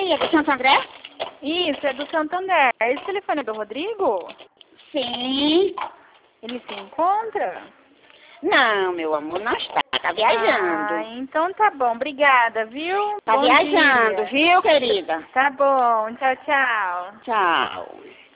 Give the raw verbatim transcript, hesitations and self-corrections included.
Oi, é do Santo André? Isso, é do Santander. Esse telefone é do Rodrigo? Sim. Ele se encontra? Não, meu amor, não está. Tá viajando. Ah, então tá bom. Obrigada, viu? Tá Bom viajando, dia. viu, querida? Tá bom. Tchau, tchau. Tchau.